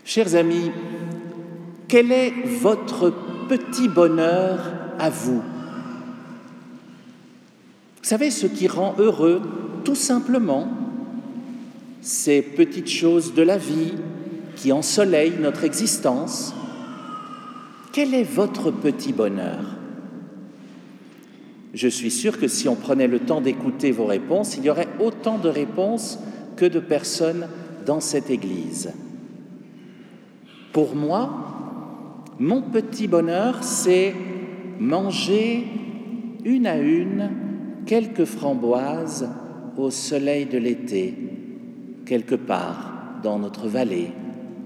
Chers amis, quel est votre petit bonheur à vous? Vous savez, ce qui rend heureux, tout simplement, ces petites choses de la vie qui ensoleillent notre existence. Quel est votre petit bonheur? Je suis sûr que si on prenait le temps d'écouter vos réponses, il y aurait autant de réponses que de personnes dans cette église. Pour moi, mon petit bonheur, c'est manger une à une quelques framboises au soleil de l'été, quelque part dans notre vallée.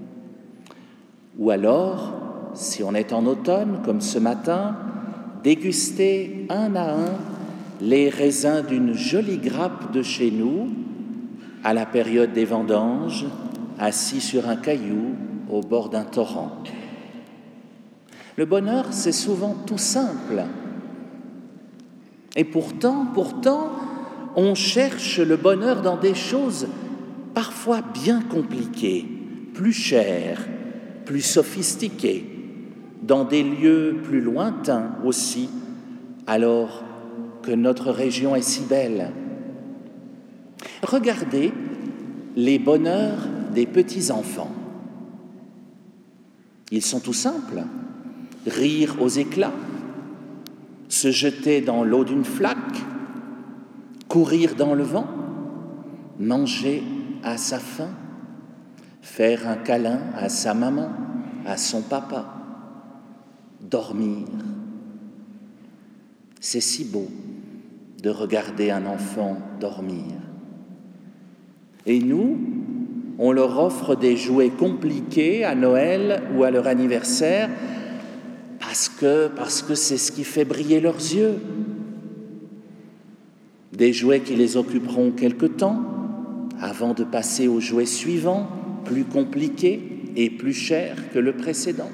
Ou alors, si on est en automne, comme ce matin, déguster un à un les raisins d'une jolie grappe de chez nous, à la période des vendanges, assis sur un caillou au bord d'un torrent. Le bonheur, c'est souvent tout simple. Et pourtant, on cherche le bonheur dans des choses parfois bien compliquées, plus chères, plus sophistiquées, dans des lieux plus lointains aussi, alors que notre région est si belle. Regardez les bonheurs des petits-enfants. Ils sont tout simples. Rire aux éclats, se jeter dans l'eau d'une flaque, courir dans le vent, manger à sa faim, faire un câlin à sa maman, à son papa, dormir. C'est si beau de regarder un enfant dormir. Et nous, on leur offre des jouets compliqués à Noël ou à leur anniversaire parce que c'est ce qui fait briller leurs yeux. Des jouets qui les occuperont quelque temps avant de passer aux jouets suivants, plus compliqués et plus chers que le précédent.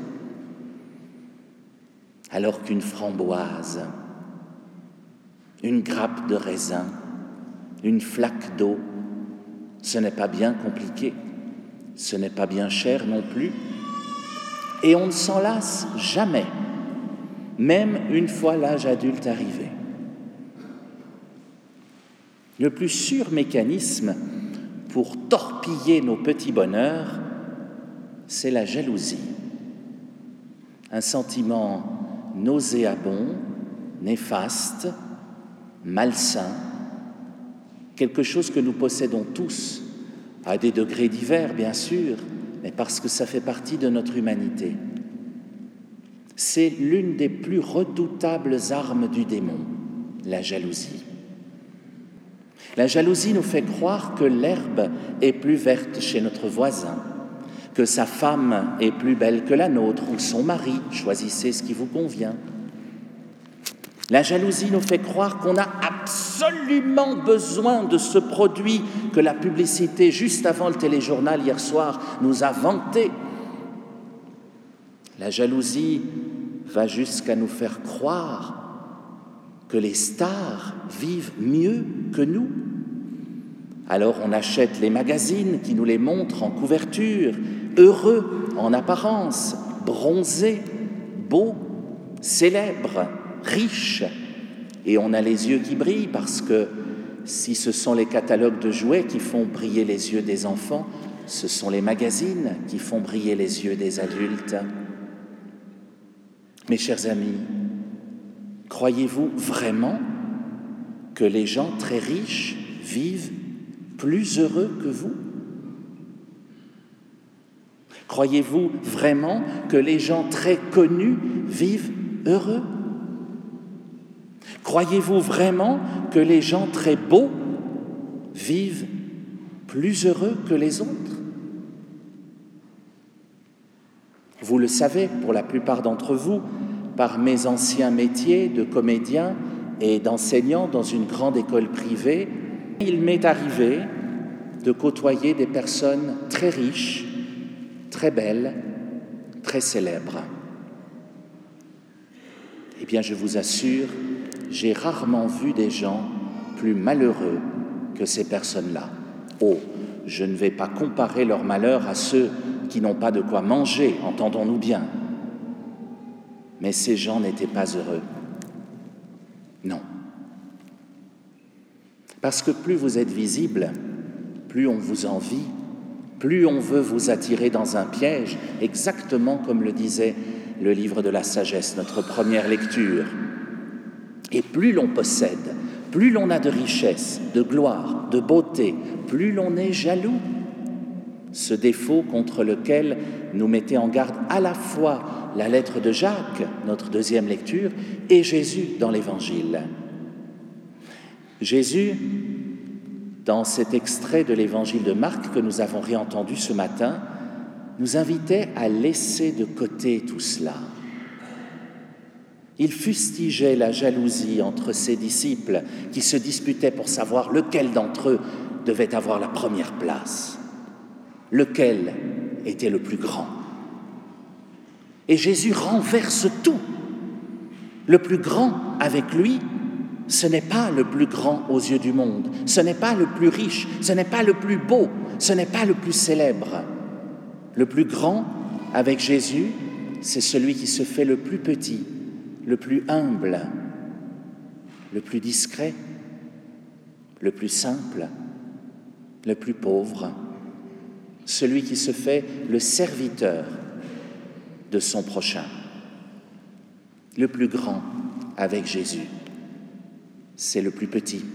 Alors qu'une framboise, une grappe de raisin, une flaque d'eau, ce n'est pas bien compliqué, ce n'est pas bien cher non plus, et on ne s'en lasse jamais, même une fois l'âge adulte arrivé. Le plus sûr mécanisme pour torpiller nos petits bonheurs, c'est la jalousie. Un sentiment nauséabond, néfaste, malsain, quelque chose que nous possédons tous, à des degrés divers bien sûr, mais parce que ça fait partie de notre humanité. C'est l'une des plus redoutables armes du démon, la jalousie. La jalousie nous fait croire que l'herbe est plus verte chez notre voisin, que sa femme est plus belle que la nôtre, ou son mari, choisissez ce qui vous convient. La jalousie nous fait croire qu'on a absolument besoin de ce produit que la publicité, juste avant le téléjournal hier soir, nous a vanté. La jalousie va jusqu'à nous faire croire que les stars vivent mieux que nous. Alors on achète les magazines qui nous les montrent en couverture, heureux en apparence, bronzés, beaux, célèbres, riches, et on a les yeux qui brillent parce que si ce sont les catalogues de jouets qui font briller les yeux des enfants, ce sont les magazines qui font briller les yeux des adultes. Mes chers amis, croyez-vous vraiment que les gens très riches vivent plus heureux que vous? Croyez-vous vraiment que les gens très connus vivent heureux? Croyez-vous vraiment que les gens très beaux vivent plus heureux que les autres? Vous le savez, pour la plupart d'entre vous, par mes anciens métiers de comédien et d'enseignant dans une grande école privée, il m'est arrivé de côtoyer des personnes très riches, très belles, très célèbres. Eh bien, je vous assure, j'ai rarement vu des gens plus malheureux que ces personnes-là. Oh, je ne vais pas comparer leur malheur à ceux qui n'ont pas de quoi manger, entendons-nous bien. Mais ces gens n'étaient pas heureux. Non. Parce que plus vous êtes visible, plus on vous envie, plus on veut vous attirer dans un piège, exactement comme le disait le livre de la sagesse, notre première lecture. Et plus l'on possède, plus l'on a de richesse, de gloire, de beauté, plus l'on est jaloux. Ce défaut contre lequel nous mettait en garde à la fois la lettre de Jacques, notre deuxième lecture, et Jésus dans l'Évangile. Jésus, dans cet extrait de l'Évangile de Marc que nous avons réentendu ce matin, nous invitait à laisser de côté tout cela. Il fustigeait la jalousie entre ses disciples qui se disputaient pour savoir lequel d'entre eux devait avoir la première place, lequel était le plus grand. Et Jésus renverse tout. Le plus grand avec lui, ce n'est pas le plus grand aux yeux du monde, ce n'est pas le plus riche, ce n'est pas le plus beau, ce n'est pas le plus célèbre. Le plus grand avec Jésus, c'est celui qui se fait le plus petit, le plus humble, le plus discret, le plus simple, le plus pauvre, celui qui se fait le serviteur de son prochain. Le plus grand avec Jésus, c'est le plus petit.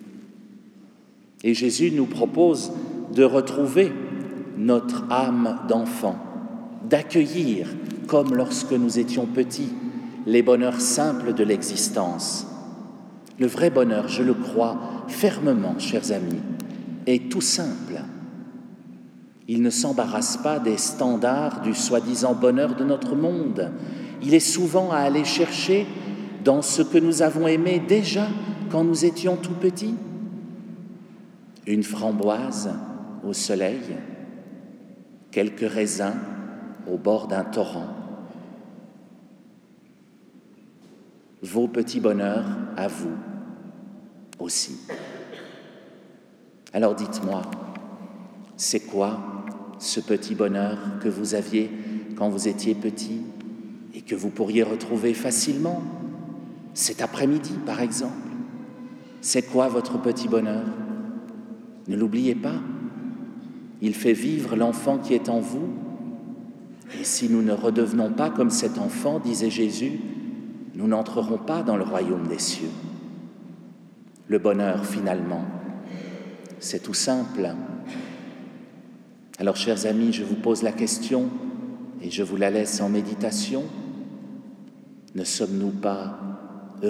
Et Jésus nous propose de retrouver notre âme d'enfant, d'accueillir, comme lorsque nous étions petits, les bonheurs simples de l'existence. Le vrai bonheur, je le crois fermement, chers amis, est tout simple. Il ne s'embarrasse pas des standards du soi-disant bonheur de notre monde. Il est souvent à aller chercher dans ce que nous avons aimé déjà quand nous étions tout petits. Une framboise au soleil, quelques raisins au bord d'un torrent. Vos petits bonheurs à vous aussi. Alors dites-moi, c'est quoi ce petit bonheur que vous aviez quand vous étiez petit et que vous pourriez retrouver facilement cet après-midi, par exemple? C'est quoi votre petit bonheur? Ne l'oubliez pas, il fait vivre l'enfant qui est en vous. Et si nous ne redevenons pas comme cet enfant, disait Jésus, nous n'entrerons pas dans le royaume des cieux. Le bonheur, finalement, c'est tout simple. Alors, chers amis, je vous pose la question et je vous la laisse en méditation. Ne sommes-nous pas heureux ?